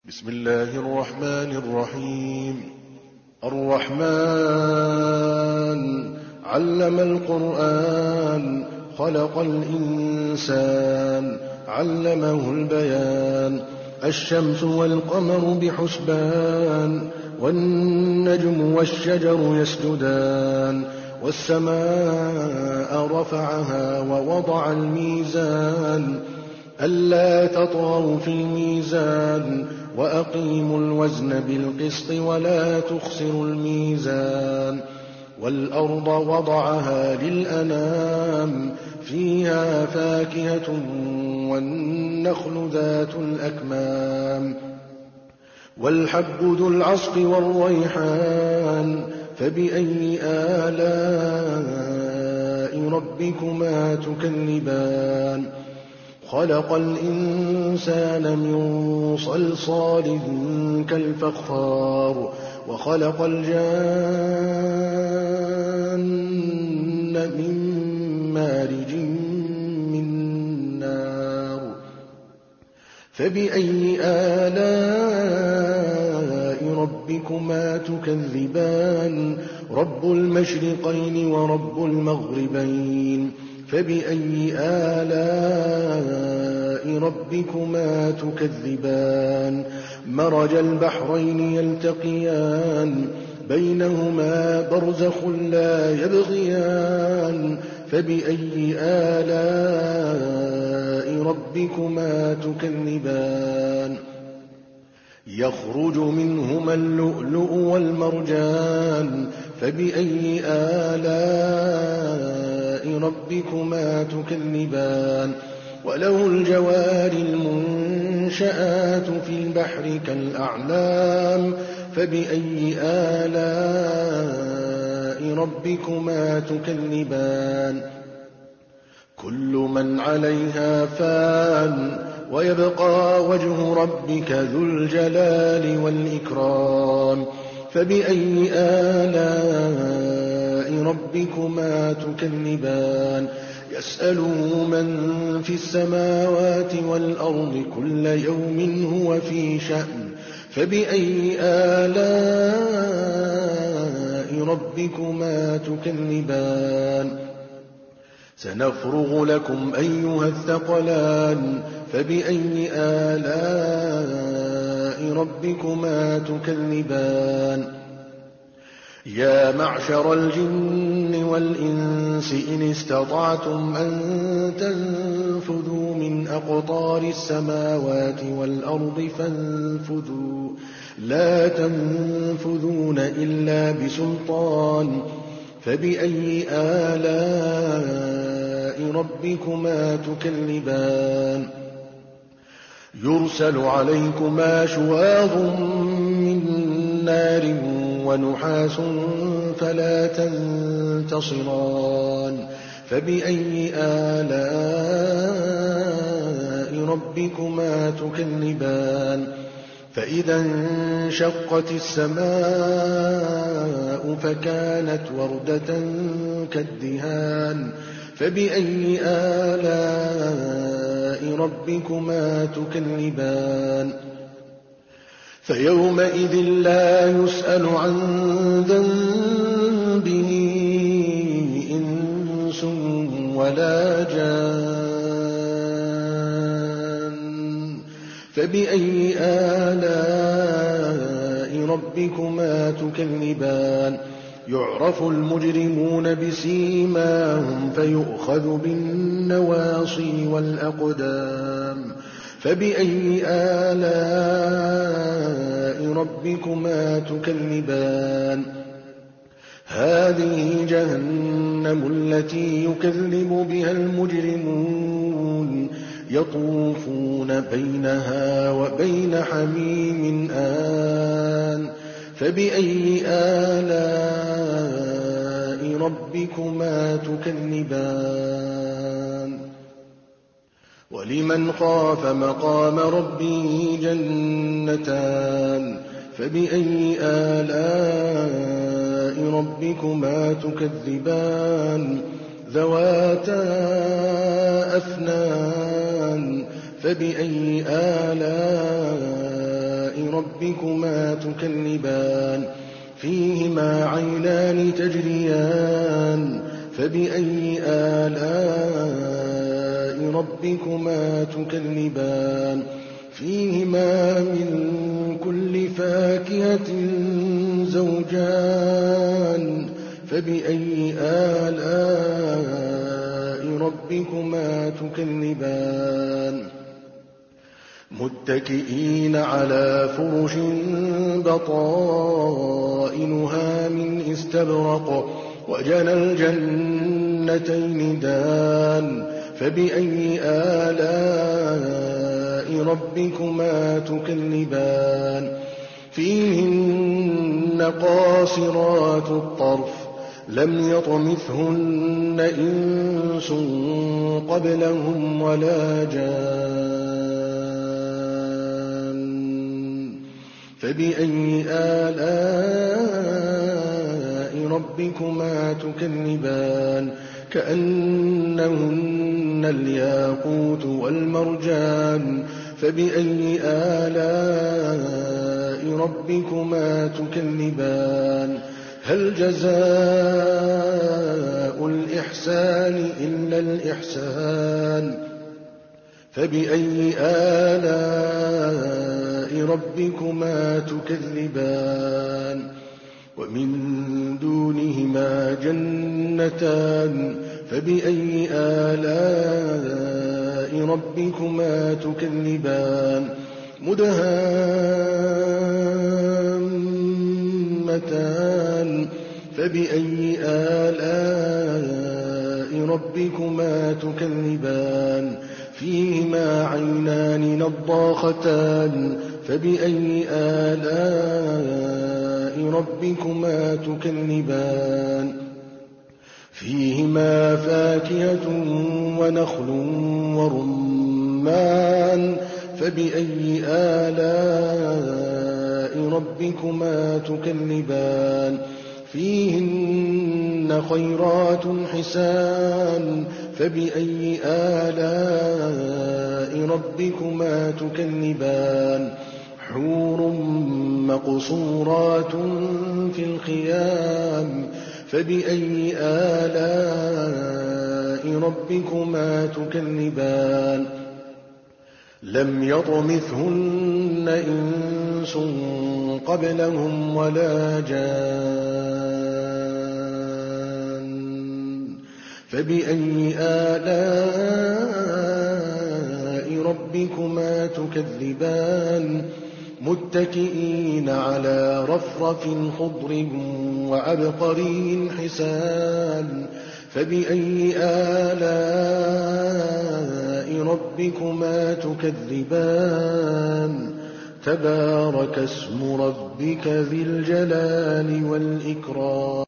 بسم الله الرحمن الرحيم. الرحمن علم القرآن خلق الإنسان علمه البيان. الشمس والقمر بحسبان والنجم والشجر يسجدان والسماء رفعها ووضع الميزان ألا تطغوا في الميزان وأقيموا الوزن بالقسط ولا تخسروا الميزان. والأرض وضعها للأنام فيها فاكهة والنخل ذات الأكمام والحب ذو العصف والريحان فبأي آلاء ربكما تكذبان. خلق الإنسان من صلصال كالفخار وخلق الجان من مارج من نار فبأي آلاء ربكما تكذبان. رب المشرقين ورب المغربين فبأي آلاء ربكما تكذبان. مرج البحرين يلتقيان بينهما برزخ لا يبغيان فبأي آلاء ربكما تكذبان. يخرج منهما اللؤلؤ والمرجان فبأي آلاء ربكما تكذبان. وله الجوار المنشآت في البحر كالأعلام فبأي آلاء ربكما تكذبان. كل من عليها فان ويبقى وجه ربك ذو الجلال والإكرام فبأي آلاء ربكما تكذبان. يسأله من في السماوات والأرض كل يوم هو في شأن فبأي آلاء ربكما تكذبان. سنفرغ لكم أيها الثقلان فبأي آلاء ربكما تكذبان. يا معشر الجن والإنس إن استطعتم أن تنفذوا من أقطار السماوات والأرض فانفذوا لا تنفذون إلا بسلطان فبأي آلاء ربكما تكذبان. يرسل عليكما شواظ من نار ونحاس فلا تنتصران فبأي آلاء ربكما تكذبان. فإذا انشقت السماء فكانت وردة كالدهان فبأي آلاء ربكما تكذبان. فيومئذ لا يسأل عن ذنبه إنس ولا جان فبأي آلاء ربكما تكذبان. يعرف المجرمون بسيماهم فيؤخذ بالنواصي والأقدام فبأي آلاء ربكما تكذبان. هذه جهنم التي يكذب بها المجرمون يطوفون بينها وبين حميم آن فبأي آلاء ربكما تكذبان. ولمن خاف مقام ربه جنتان فبأي آلاء ربكما تكذبان. ذواتا أفنان فبأي آلاء ربكما تكذبان فيهما عينان تجريان فبأي آلاء ربكما تكذبان فيهما من كل فاكهة زوجان فبأي آلاء ربكما تكذبان متكئين على فرش بطائنها من استبرق وجنى الجنتين دان فبأي آلاء ربكما تكذبان فيهن قاصرات الطرف لم يطمثهن إنس قبلهم ولا جان فبأي آلاء ربكما تكذبان كأنهن الياقوت والمرجان فبأي آلاء ربكما تكذبان هل جزاء الإحسان إلا الإحسان فبأي آلاء ربكما تكذبان ومن دونهما جنتان فبأي آلاء ربكما تكذبان مدهامتان فبأي آلاء ربكما تكذبان فيهما عينان نضاختان فبأي آلاء ربكما تكذبان فيهما فاكهة ونخل ورمان فبأي آلاء ربكما تكذبان فيهن خيرات حسان فبأي آلاء ربكما تكذبان حور مقصورات في الخيام فبأي آلاء ربكما تكذبان لم يطمثهن إنس قبلهم ولا جان فبأي آلاء ربكما تكذبان متكئين على رفرف خضر وعبقري حسان فبأي آلاء ربكما تكذبان تبارك اسم ربك ذي الجلال والإكرام